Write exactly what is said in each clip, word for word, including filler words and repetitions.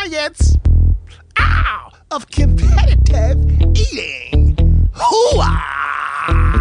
science ow, of competitive eating. Hoo-ah!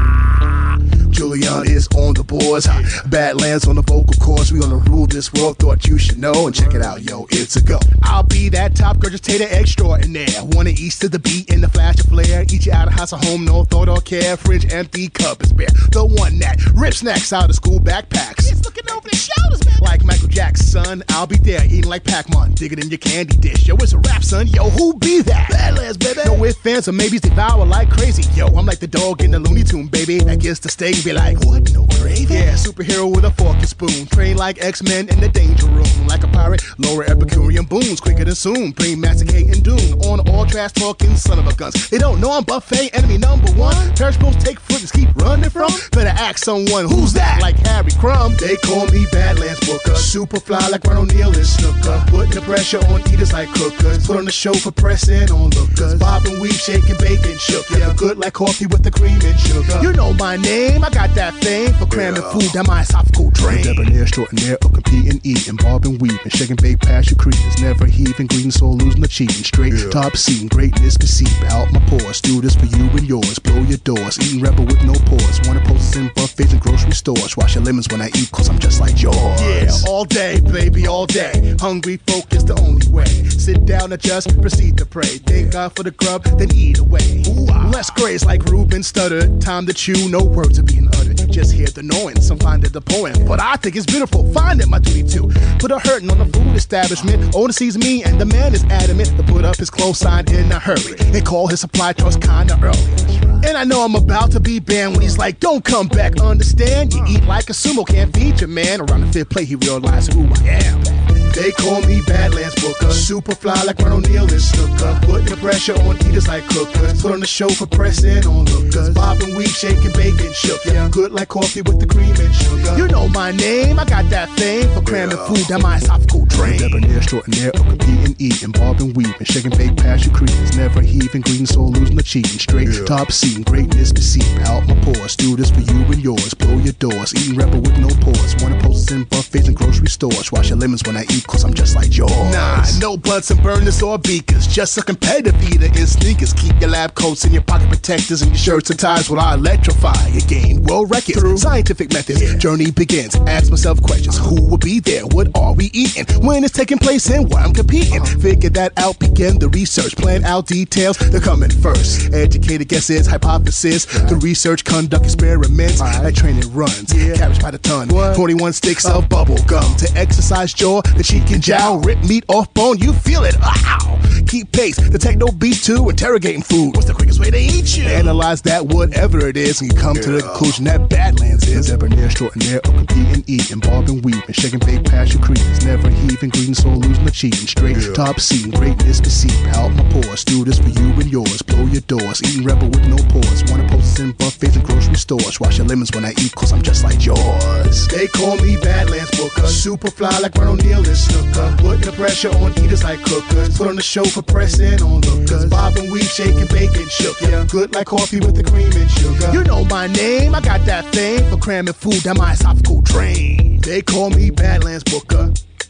Julian is on the boards. Badlands on the vocal cords. We gonna rule this world. Thought you should know. And check it out, yo, it's a go. I'll be that top gorgeous tater extraordinaire. Wanna east to the beat in the flash of flare. Eat you out of house or home, no thought or care. Fridge empty, cup is bare. The one that rips snacks out of school backpacks. It's looking over the shoulders, man. Like Michael Jackson, I'll be there eating like Pac-Man. Dig it in your candy dish. Yo, it's a rap, son. Yo, who be that? Badlands, baby. No ifs, fans, or maybes devour like crazy. Yo, I'm like the dog in the Looney Tune, baby. That gets the steak and be like, what? No gravy? Yeah, superhero with a fork and spoon. Train like X-Men in the danger room. Like a pirate, lower Epicurean boons. Quicker than soon. Bring masticate and doom. On all trash talking son of a guns. They don't know I'm buffet enemy number one. Periscopes take footage, keep running from. Better ask someone who's that? Like Harry Crumb. They call me Badlands Booker. Super fly like Ron O'Neal and Snooker. Putting the pressure on eaters like cookers. Put on the show for pressing on lookers. Bob and weave, shaking, bacon, shook. Yeah, good like coffee with the cream and sugar. You know my name, I got that fame for cramming yeah. food down my esophageal drain. Debonair, extraordinaire, or competing, eating, bob and weaving, shaking, bake, pass your creatures, never heaving, greeting, soul losing or cheating, straight yeah. top seeing, greatness conceived out my pores. Do this for you and yours, blow your doors, eating rebel with no pause. Wanna post in buffets and grocery stores, wash your lemons when I eat, cause I'm just like yours. Yeah, all day, baby, all day. Hungry folk is the only way. Sit down and just proceed to pray. Thank God for the grub, then eat away. Ooh-ah. Less grace like Ruben stuttered. Time to chew, no words are being uttered. Just hear the knowing, some find it the poem. But I think it's beautiful, find it my duty too. Put a hurting on the food establishment. Owner sees me and the man is adamant to put up his close sign in a hurry. And call his supply trucks kinda early. And I know I'm about to be banned when he's like, don't come back, understand? You eat like a sumo, can't feed your man. Around the fifth plate he realized who I am. They call me Badlands Booker. Super fly like Ron O'Neal and Snooker. Putting the pressure on eaters like cookers. Put on the show for pressing on lookers. Bob and weave, shaking, bacon, shook. Yeah, good like coffee with the cream and sugar. You know my name, I got that fame for cramming yeah. food down my esophageal drain. Debonair, extraordinaire, or competing, eating, bob and weaving, shaking, bake, pass your creatures, never heaving, greeting, soul losing or cheating, straight yeah. top seeing, greatness to seep out my pores. Do this for you and yours, blow your doors, eating rebel with no pause. Wanna post in buffets and grocery stores, wash your lemons when I eat, cause I'm just like yours. Nah, no Bunsen burners or beakers, just a competitive eater in sneakers. Keep your lab coats and your pocket protectors and your shirts and ties while I electrify your game. World records, through scientific methods, yeah. journey begins. Ask myself questions, who will be there? What are we eating? When it's taking place and where I'm competing? Uh-huh. Figure that out, begin the research, plan out details, they're coming first. Educated guesses, hypothesis, right. the research, conduct experiments, right. like training runs, yeah. cabbage by the ton, what? forty-one sticks uh, of bubble gum to exercise jaw, the cheek and jowl, rip meat off bone, you feel it, ow! Keep pace, the techno beat too, interrogating food, what's the quickest way to eat you? Analyze that whatever it is, and you come yeah. to the conclusion that Badlands is debonair, extraordinaire, or competing, eating, bob and weaving, shaking, bake, pass your creatures, never heaving, greeting, soul losing or cheating, straight yeah. top seeing, greatness to seep out my pores. Do this for you and yours, blow your doors, eating rebel with no pause. Wanna post in buffets and grocery stores, wash your lemons when I eat, cause I'm just like yours. They call me Badlands Booker. Super fly like Ron O'Neal and Snooker. Putting the pressure on eaters like cookers. Put on the show for pressing on lookers. Bob and weave, shaking, bacon, shook. Yeah, good like coffee with the cream and sugar. You know my name, I got that fame for cramming food down my esophageal drain. They call me Badlands Booker.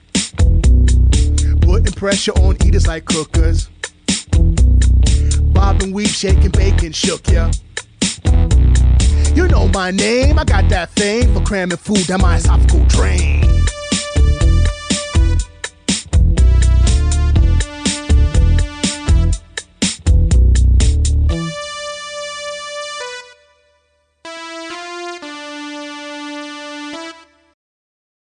Putting pressure on eaters like cookers. Bob and weave, shaking, bacon, shook, yeah. You know my name, I got that fame for cramming food down my esophageal drain.